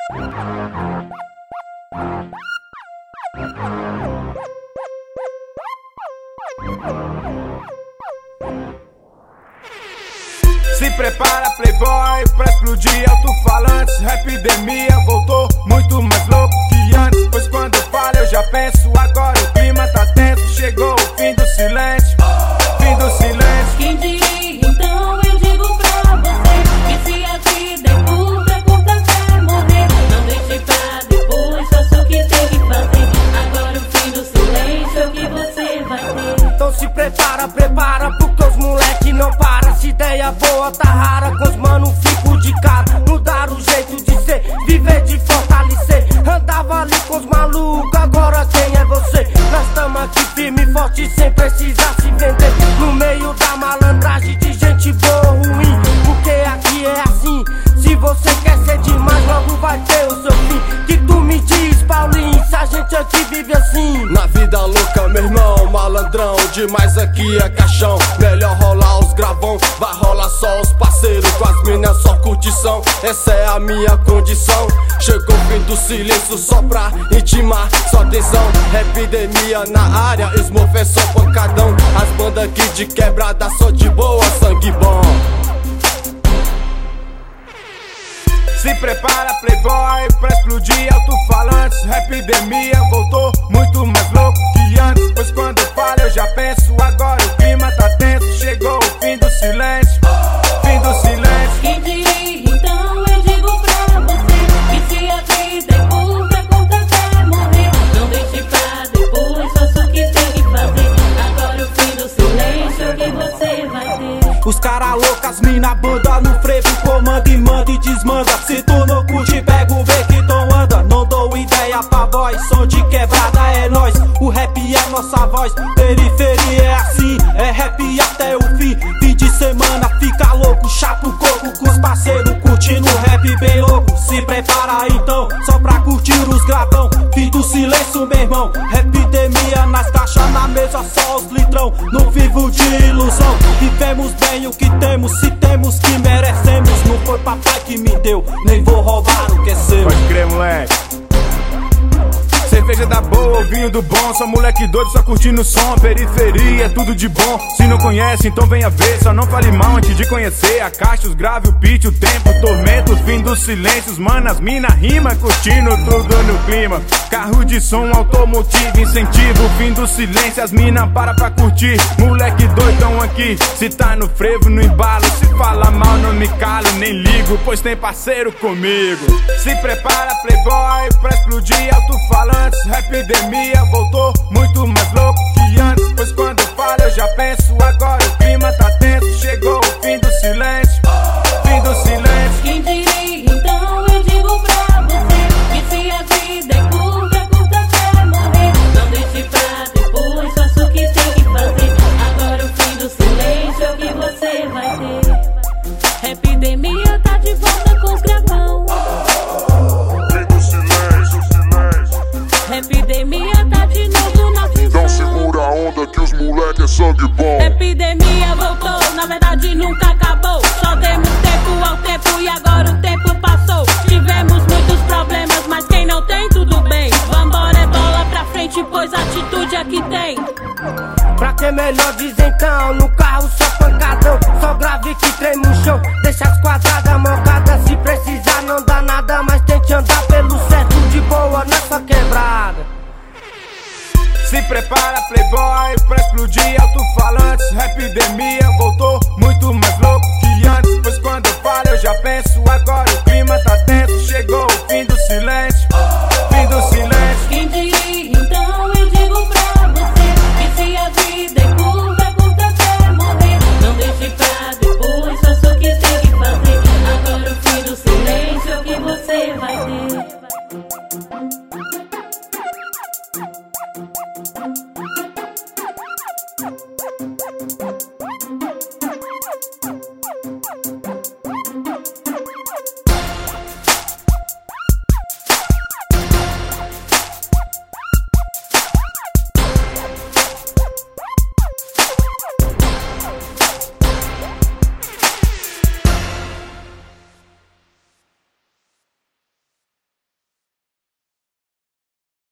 Se prepara, playboy, pra explodir alto-falantes. Rapidemia voltou muito mais louco que antes, pois quando eu falo eu já penso. Agora o clima tá tenso, chegou o fim do silêncio. Fim do silêncio. Quem diria, então eu digo pra você, que se a vida é curta até morrer. Não deixe pra depois, faça o que tem que fazer. Agora o fim do silêncio é o que você vai ter. Então se prepara, porque os moleque não para. Se ideia boa tá rara, com os mano fico de cara. Mudar o jeito de ser, viver de fortalecer. Andava ali com os malucos, agora quem é você? Nós tamo aqui firme e forte, sem precisar se vender. No meio da malandragem de gente boa ou ruim, porque aqui é assim. Se você quer ser demais, logo vai ter o seu fim. Que tu me diz, Paulinho, se a gente aqui vive assim. Na vida louca, meu irmão, malandrão, demais aqui é caixão. Melhor rolar os gravão, vai rolar só os parceiros. Com as minas só curtição, essa é a minha condição. Chegou o fim do silêncio só pra intimar sua atenção. Epidemia na área, Smurf é só pancadão. As bandas aqui de quebrada só de boa, sangue bom. Se prepara, playboy, pra explodir alto-falantes. Rapidemia voltou muito mais louco que antes, pois quando eu falo eu já penso. Agora o clima tá tenso, chegou o fim do silêncio. Fim do silêncio. Quem diria, então eu digo pra você, que se a vida é curta até morrer. Não deixe pra depois, faça o que tem que fazer. Agora o fim do silêncio é o que você vai ter. Os cara loucas, mina banda no frevo, comanda e manda e desmanda. Se tu não curte, pega o ver que tom anda. Não dou ideia pra voz, som de quebrada é nós. O rap é nossa voz, periferia é assim, é rap até o fim. Fim de semana fica louco, chapo coco com os parceiros curtindo rap bem louco. Se prepara então, só pra curtir os gravão. Fim do silêncio, meu irmão, epidemia nas caixas, na mesa só os litrão. Não vivo de ilusão, vivemos bem o que temos, se temos que merecemos. Não foi papai que me deu, nem vou roubar o que é seu. Pode crer, moleque. Cerveja da boa, vinho do bom. Só moleque doido, só curtindo o som. Periferia, tudo de bom. Se não conhece, então venha ver. Só não fale mal antes de conhecer. A caixa, os graves, o pitch, o tempo, o tormento. Fim dos silêncios, manas, mina, rima. Curtindo tudo no clima. Carro de som, automotivo, incentivo. Fim do silêncio, as mina para pra curtir. Moleque doidão aqui. Se tá no frevo, no embalo. Se fala mal, não me calo, nem ligo, pois tem parceiro comigo. Se prepara, playboy, pra explodir alto-falantes. Rapidemia voltou muito mais louco que antes, pois quando eu falo eu já penso. Agora o clima tá tenso, chegou o fim do silêncio. Fim do silêncio. Quem diria, então eu digo pra você, que se a vida é curta até morrer. Não deixe pra depois, faça o que tem que fazer. Agora o fim do silêncio é o que você vai ter. Epidemia tá de volta com os gravão. Epidemia tá de novo na função. Então segura a onda que os moleque é sangue bom. Epidemia voltou, na verdade nunca acabou. Só demos tempo ao tempo e agora o tempo passou. Tivemos muitos problemas, mas quem não tem, tudo bem. Vambora, é bola pra frente, pois atitude aqui tem. Pra ter melhor diz então, no carro só pancadão. Só grave que treme o chão, deixa as quadradas mancadas. Se precisar não dá nada, mas tente andar pelo certo de boa nessa quebrada. Se prepara, playboy, pra explodir alto-falantes. Rapidemia voltou muito mais louco que antes, pois quando eu falo eu já penso. Agora o clima tá tenso, chegou o fim do silêncio. Fim do silêncio. Quem diria, então eu digo pra você, que se a vida é curta até morrer. Não deixe pra depois, faça o que tem que fazer. Agora o fim do silêncio é o que você vai ter.